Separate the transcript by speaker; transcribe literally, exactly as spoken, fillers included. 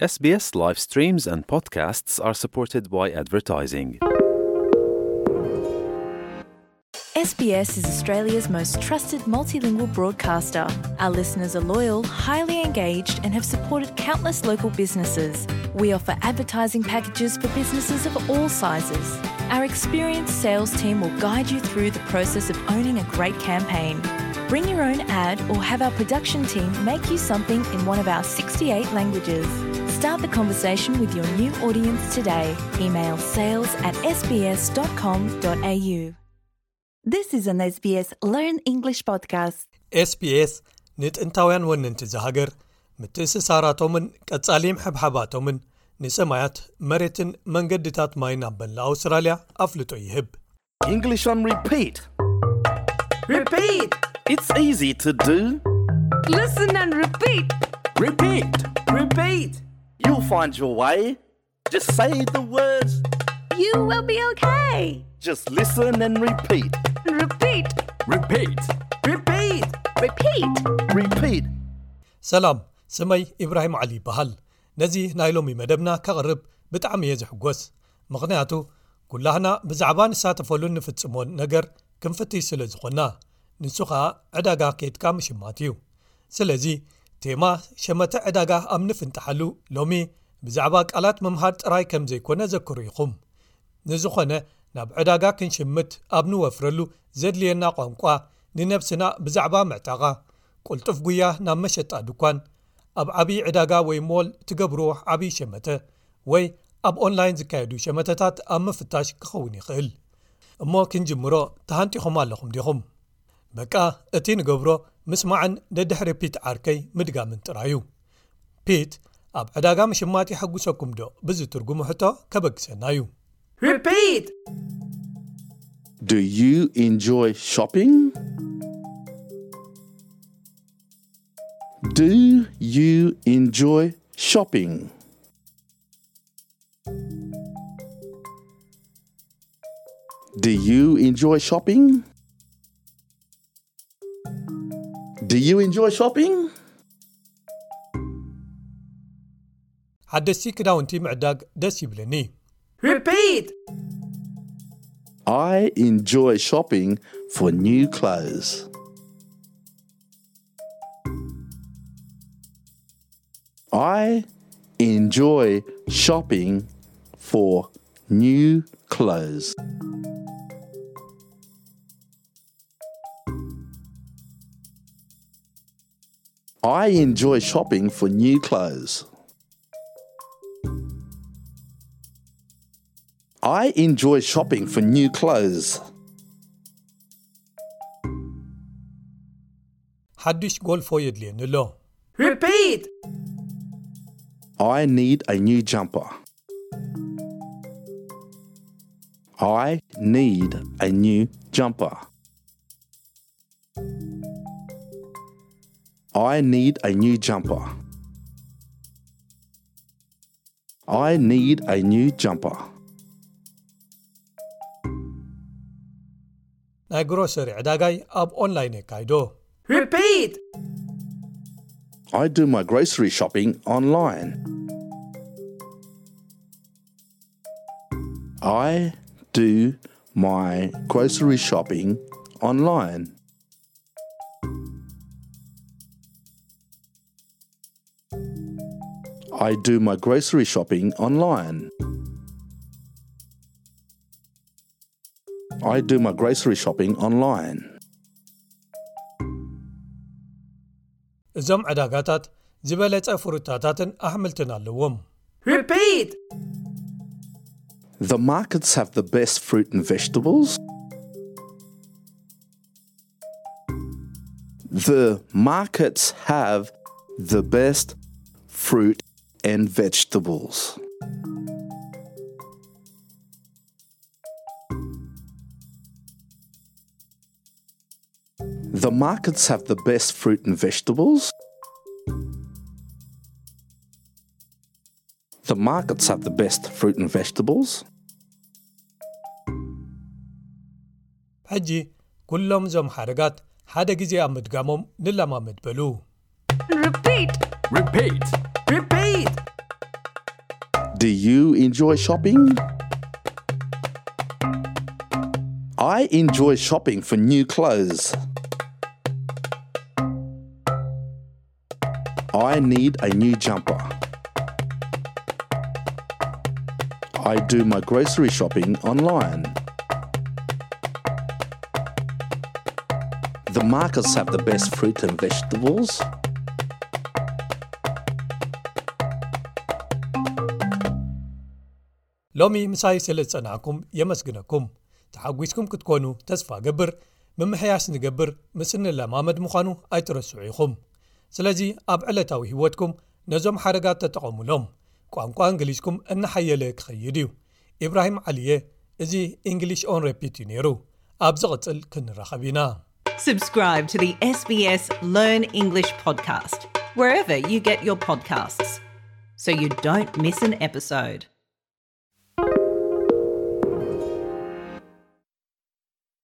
Speaker 1: S B S live streams and podcasts are supported by advertising.
Speaker 2: S B S is Australia's most trusted multilingual broadcaster. Our listeners are loyal, highly engaged and have supported countless local businesses. We offer advertising packages for businesses of all sizes. Our experienced sales team will guide you through the process of owning a great campaign. Bring your own ad or have our production team make you something in one of our sixty-eight languages. Start the conversation with your new audience today. Email sales at s b s dot com dot a u. This is an S B S Learn English podcast.
Speaker 3: S B S ንጥንታውያን ወነንቲ ዝሃገር ምትእስሳራቶምን ቀጻሊም ሕብሓባቶምን ንሰማያት መሬትን መንገድታት ማይን አበላ አውስትራሊያ አፍልጦ ይህብ።
Speaker 4: English on repeat.
Speaker 5: Repeat.
Speaker 4: It's easy to do.
Speaker 5: Listen and repeat.
Speaker 4: Repeat.
Speaker 5: Repeat.
Speaker 4: You'll find your way. Just say the words.
Speaker 5: You will be okay.
Speaker 4: Just listen and repeat.
Speaker 5: Repeat.
Speaker 4: Repeat.
Speaker 5: Repeat. Repeat.
Speaker 4: Repeat.
Speaker 3: ሰላም ስመይ ኢብራሂም ዓሊ ይበሃል። ነዚ ናይ ሎሚ መደብና ከቕርብ ብጣዕሚ እየ ዝሕጎስ። ምኽንያቱ ኩላህና ብዛዕባ ንሳተፈሉን ንፍጽሞን ነገር ክንፍቲ ስለ ዝኾና ንሱ ኸኣ ዕዳጋ ከይድካ ምሽማት እዩ። ስለዚ ቴማ ሸመተ ዕዳጋ ኣብ ንፍንተሓሉ ሎሚ ብዛዕባ ቃላት መምሃር ጥራይ ከም ዘይኮነ ዘክሩ ኢኹም። ንዝኾነ ናብ ዕዳጋ ክንሽምት ኣብ ንወፍረሉ ዘድልየና ቋንቋ ንነብስና ብዛዕባ ምዕጣቓ ቁልጡፍ ጉያ ናብ መሸጣ ድኳን ኣብ ዓብዪ ዕዳጋ ወይ ሞል ትገብሮ ዓብዪ ሸመተ ወይ ኣብ ኦንላይን ዝካየዱ ሸመተታት ኣብ ምፍታሽ ክኸውን ይኽእል። እሞ ክንጅምሮ ተሃንጢኹም ኣለኹም ዲኹም? በቃ እቲ ንገብሮ ምስማዕን ደድሕሪ ፒት ዓርከይ ምድጋምን ጥራዩ። ፒት ኣብ ዕዳጋ ምሽማት ይሐጉሰኩም ዶ ብዝትርጉሙ ሕቶ ከበግሰና እዩ።
Speaker 5: Repeat.
Speaker 4: Do you enjoy shopping? Do you enjoy shopping? Do you enjoy shopping? Do you enjoy shopping?
Speaker 3: ሓደስቲ ክዳውንቲ ምዕዳግ ደስ ይብለኒ።
Speaker 5: Repeat.
Speaker 4: I enjoy shopping for new clothes. I enjoy shopping for new clothes. I enjoy shopping for new clothes. I enjoy shopping for new clothes.
Speaker 3: ሓድሽ ጎልፎ የድልየኒ ኣሎ።
Speaker 5: Repeat.
Speaker 4: I need a new jumper. I need a new jumper. I need a new jumper. I need a new jumper.
Speaker 3: ናይ ግሮሰሪ ዕዳጋይ ኣብ ኦንላይን የካይዶ።
Speaker 5: Repeat.
Speaker 4: I do my grocery shopping online. I do my grocery shopping online. I do my grocery shopping online. I do my grocery shopping online.
Speaker 3: እዞም ዕዳጋታት ዝበለጸ ፍሩታታትን ኣሕምልትን ኣለዎም።
Speaker 5: Repeat.
Speaker 4: The markets have the best fruit and vegetables. The markets have the best fruit and vegetables. The markets have the best fruit and vegetables. The markets have the best fruit and vegetables.
Speaker 3: ሕጂ ኩሎም ዞም ሓረጋት ሓደ ጊዜ ኣብ ምድጋሞም ንለማመድ በሉ።
Speaker 5: Repeat.
Speaker 4: Repeat.
Speaker 5: Repeat.
Speaker 4: Do you enjoy shopping? I enjoy shopping for new clothes. I need a new jumper. I do my grocery shopping online. The markets have the best fruit and vegetables.
Speaker 3: ሎሚ ምሳይ ስለ ጸናኩም የመስግነኩም ተሓጒስኩም ክትኮኑ ተስፋ ገብር ምምሕያሽ ንገብር ምስን ለማመድ ምዃኑ ኣይትረስዑ ኢኹም ስለዚ ኣብ ዕለታዊ ህይወትኩም ነዞም ሓረጋት ተጠቐሙሎም ቋንቋ እንግሊዝኩም እናሓየለ ክኸይድ እዩ ኢብራሂም ዓሊየ እዚ እንግሊሽ ኦን ሪፒት እዩ ነይሩ ኣብ ዝቕጽል ክንራኸብ ኢና
Speaker 6: Subscribe to the S B S Learn English podcast wherever you get your podcasts so you don't miss an episode.